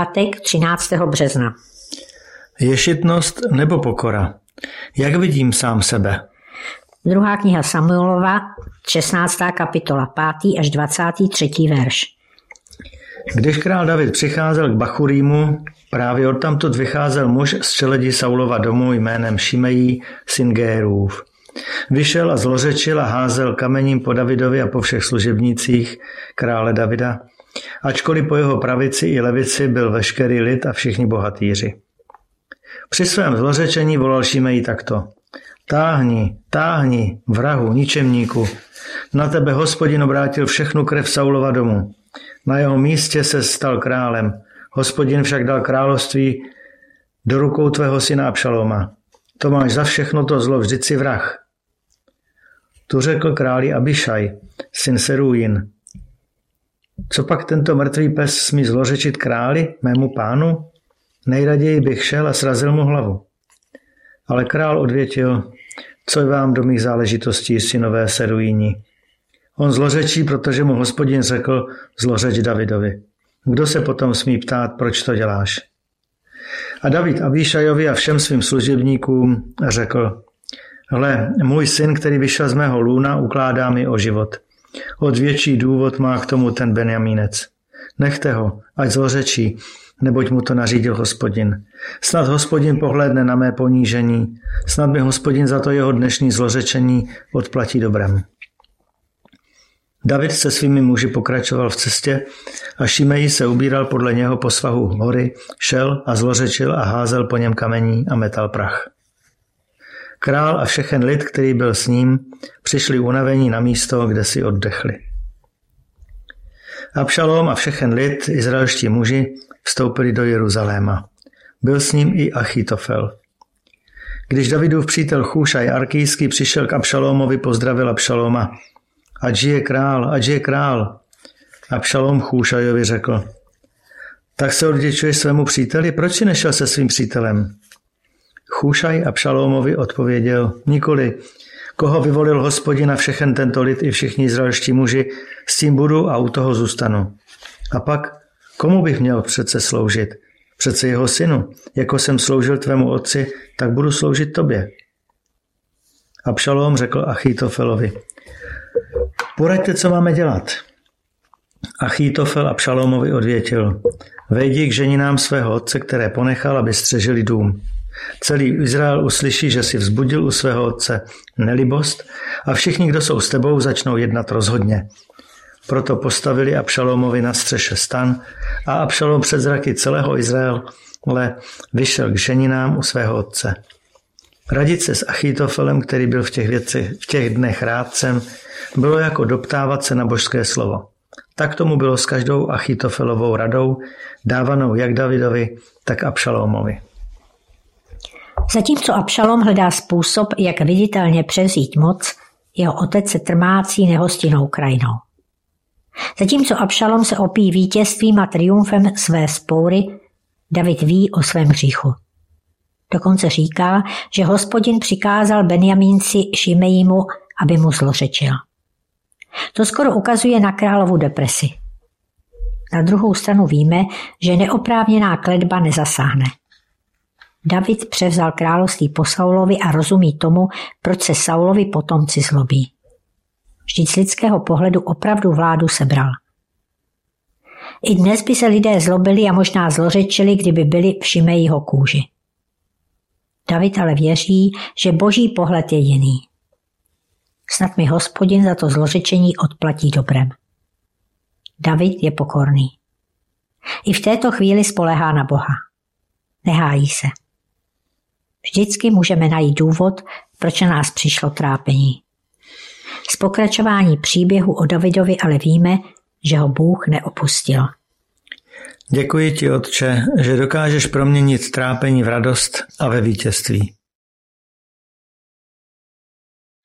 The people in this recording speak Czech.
pátek 13. března. Ješitnost nebo pokora? Jak vidím sám sebe? Druhá kniha Samuelova, 16. kapitola, 5. až 23. verš. Když král David přicházel k Bachurímu, právě odtamtud vycházel muž z čeledi Saulova domu jménem Šimejí, syn Gérův. Vyšel a zlořečil a házel kamením po Davidovi a po všech služebnících krále Davida, ačkoliv po jeho pravici i levici byl veškerý lid a všichni bohatýři. Při svém zlořečení volal Šimejí takto: Táhni, táhni, vrahu, ničemníku, na tebe Hospodin obrátil všechnu krev Saulova domu. Na jeho místě se stal králem, Hospodin však dal království do rukou tvého syna Abšaloma. To máš za všechno to zlo, vždyť si vrah. Tu řekl králi Abišaj, syn Serujin: Co pak tento mrtvý pes smí zlořečit králi, mému pánu? Nejraději bych šel a srazil mu hlavu. Ale král odvětil: Co je vám do mých záležitostí, synové Serujini? On zlořečí, protože mu Hospodin řekl: Zlořeč Davidovi. Kdo se potom smí ptát, proč to děláš? A David Abíšajovi a všem svým služebníkům řekl: Hle, můj syn, který vyšel z mého lůna, ukládá mi o život. Od větší důvod má k tomu ten Benjamínec. Nechte ho, ať zlořečí, neboť mu to nařídil Hospodin. Snad Hospodin pohlédne na mé ponížení, snad mi Hospodin za to jeho dnešní zlořečení odplatí dobrem. David se svými muži pokračoval v cestě a Šimejí se ubíral podle něho po svahu hory, šel a zlořečil a házel po něm kamení a metal prach. Král a všechen lid, který byl s ním, přišli unavení na místo, kde si oddechli. Abšalom a všechen lid, izraelští muži, vstoupili do Jeruzaléma. Byl s ním i Achitofel. Když Davidův přítel Chúšaj Arkýský přišel k Abšalomovi, pozdravil Abšaloma: Ať žije král, ať žije král. Abšalom Chúšajovi řekl: Tak se odděčuješ svému příteli, proč si nešel se svým přítelem? Chúšaj Abšalomovi odpověděl: Nikoli, koho vyvolil Hospodin a všechen tento lid i všichni izraelští muži, s tím budu a u toho zůstanu. A pak, komu bych měl přece sloužit? Přece jeho synu. Jako jsem sloužil tvému otci, tak budu sloužit tobě. Abšalom řekl Achitofelovi: Poraďte, co máme dělat. Achitofel Abšalomovi odvětil: Vejdi k ženinám svého otce, které ponechal, aby střežili dům. Celý Izrael uslyší, že si vzbudil u svého otce nelibost a všichni, kdo jsou s tebou, začnou jednat rozhodně. Proto postavili Abšalomovi na střeše stan a Abšalom před zraky celého Izraele vyšel k ženinám u svého otce. Radit se s Achitofelem, který byl v těch dnech rádcem, bylo jako doptávat se na božské slovo. Tak tomu bylo s každou Achitofelovou radou, dávanou jak Davidovi, tak Abšalomovi. Zatímco Abšalom hledá způsob, jak viditelně převzít moc, jeho otec se trmácí nehostinnou krajinou. Zatímco Abšalom se opíjí vítězstvím a triumfem své vzpoury, David ví o svém hříchu. Dokonce říká, že Hospodin přikázal Benjamínci Šimejímu, aby mu zlořečil. To skoro ukazuje na královu depresi. Na druhou stranu víme, že neoprávněná kletba nezasáhne. David převzal království po Saulovi a rozumí tomu, proč se Saulovi potomci zlobí. Vždyť z lidského pohledu opravdu vládu sebral. I dnes by se lidé zlobili a možná zlořečili, kdyby byli v Šimejího kůži. David ale věří, že boží pohled je jiný. Snad mi Hospodin za to zlořečení odplatí dobrem. David je pokorný. I v této chvíli spoléhá na Boha. Nehájí se. Vždycky můžeme najít důvod, proč na nás přišlo trápení. Z pokračování příběhu o Davidovi ale víme, že ho Bůh neopustil. Děkuji ti, Otče, že dokážeš proměnit trápení v radost a ve vítězství.